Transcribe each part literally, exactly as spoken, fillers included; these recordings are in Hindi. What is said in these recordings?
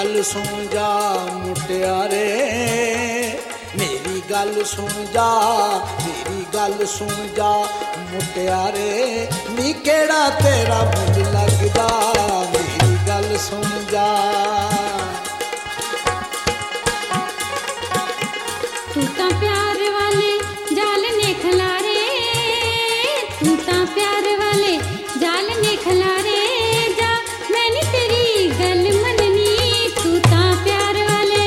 गल सुन जा मुटियारे, मेरी गल सुन जा, मेरी गल सुन जा मुटियारे, नी केड़ा तेरा मुझ लगदा, मेरी गल सुन जा। तू तां प्यार वाले जाल ने खलारे, तू तां प्यार वाले जाल ने खलारे, जा मैं नी तेरी गल मननी, तू तां प्यार वाले।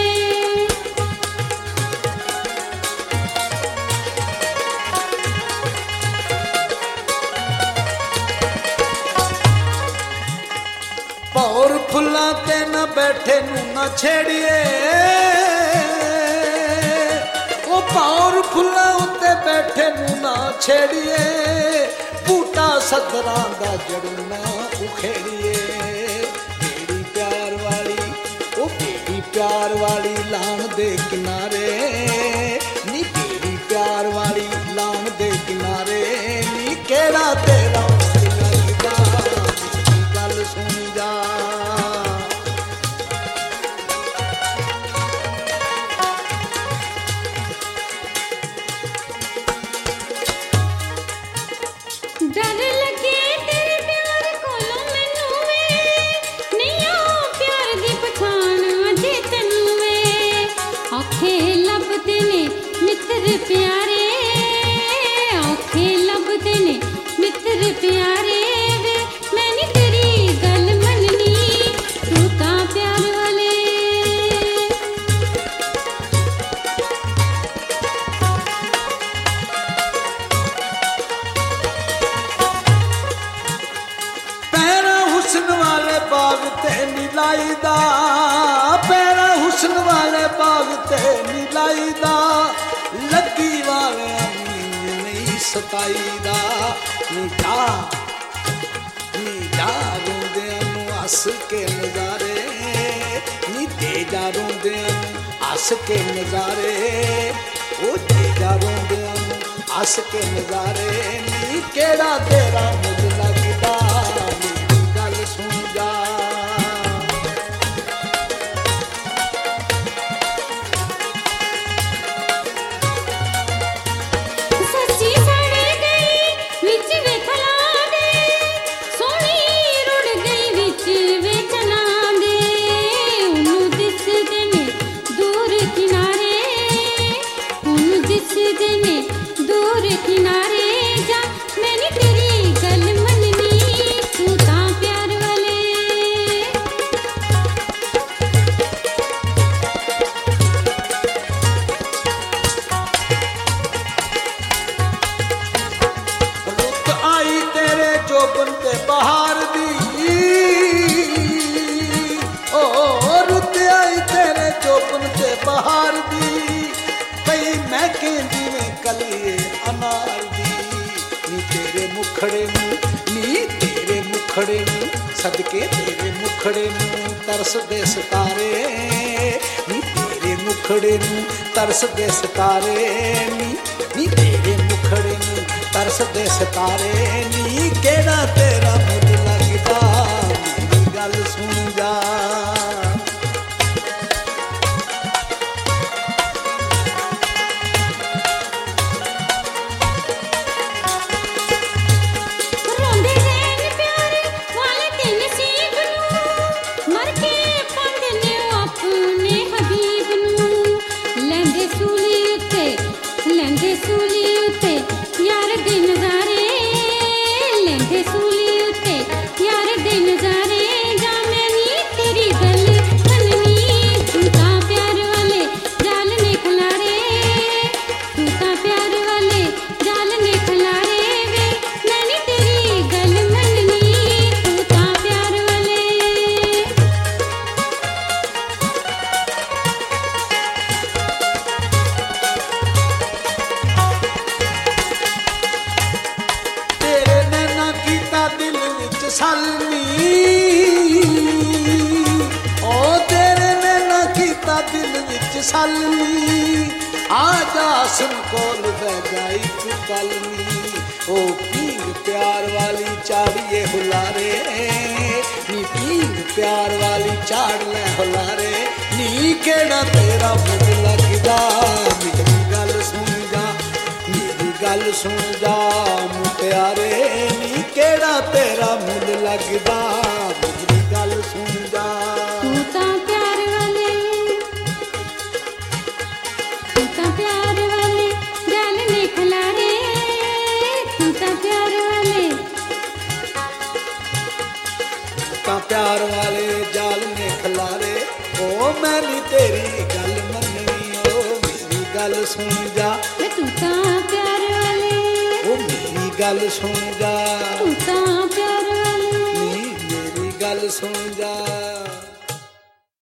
भौर फुल्लां ते न बैठे नू न छेड़िए, ओ भौर फुल्लां उत्ते बैठे नू न छेड़िए, बूटा सदरां दा जड़ ना उखेड़िए। बेड़ी प्यार वाली ओ बेड़ी प्यार वाली लान दे किनारे, नी बेड़ी प्यार वाली लान दे किनारे, नी केड़ा तेरा लगदा, मेरी गल सुन जा। डर लगे तेरे प्यार कोलों मैनू वे, नहीं ओ प्यार दी पछाण अजे तैनू वे, औखे लभदे ने मित्र प्यारे, औखे लभदे ने मित्र प्यारे, वे मैं नी तेरी गल मननी, तू तां प्यार वाले। पैरा हुस्न वाले बाग ते नीलाई दा, पैरा हुस्न वाले बाग ते नीलाई दा, लगी वाले नहीं सताई दा, नी जा नी जा रोंदियां नू हस के नजारे, नी दे जा रोंदियां नू हस के नजारे, ओ दे जा रोंदियां नू हस के नजारे, नी केड़ा तेरा मुझ लगदा, मेरी गल सुन जा। सच्ची सड़ गई विच वेखला दे, सोहणी रुड़ गई विच वेचना दे, ओनू दिसदे ने दूर किनारे, ओनू दिसदे ने दूर किनारे, जा मैं नी तेरी गल मननी, तू तां प्यार वाले। रुत आई तेरे जोबन ते बहार दी, ओ रुत आई तेरे जोबन ते बहार दी, कई महके जिवें कलिए अनार दी, नी तेरे मुखड़े नू, नी तेरे मुखड़े नू सदके तेरे मुखड़े नू तरस दे सितारे, नी तेरे मुखड़े नू तरस दे सितारे, नी नी तेरे मुखड़े नू तरस दे सितारे, नी केड़ा तेरा मुझ लगदा, मेरी गल सुन जा। रोंदे रैन प्यार वाले दिन सीब नू, मर के पांदे ने अपने हबीब नू, लैंदे सूली उत्ते लैंदे सूली उत्ते यार दे नज़ारे, लैंदे सूली उत्ते यार दे नज़ारे, जा मैं नी तेरी गल मननी, तू तां प्यार वाले जाल ने खलारे, तू तां प्यार वाले जाल ने खलारे, वे मैं नी तेरी गल मननी, तू तां प्यार वाले। तेरे नैना कीता दिल विच सलमी, ओ तेरे नैना कीता दिल विच सलमी, आ जा सुन कोल बह जाई तू कलमी, ओ पींग प्यार वाली चाड़िए हुलारे, नी पींग प्यार वाली झाड़ ले हुलारे नी केड़ा तेरा मुल लगदा मेरी गल सुन जा मेरी गल सुन जा मुटियारे नी केड़ा तेरा मुल लगदा मेरी गल सुन जा तू तां प्यार वाले तू तां प्यार वाले जाल ने खिलारे तू तां प्यार वाले ता प्यार वाले जाल ने खिलारे ओ मैं नी तेरी गल मननी ओ मेरी गल सुन जा वे तू तां प्यार वाले ओ मेरी गल सुन जा तू तां प्यार वाले नी मेरी गल सुन जा।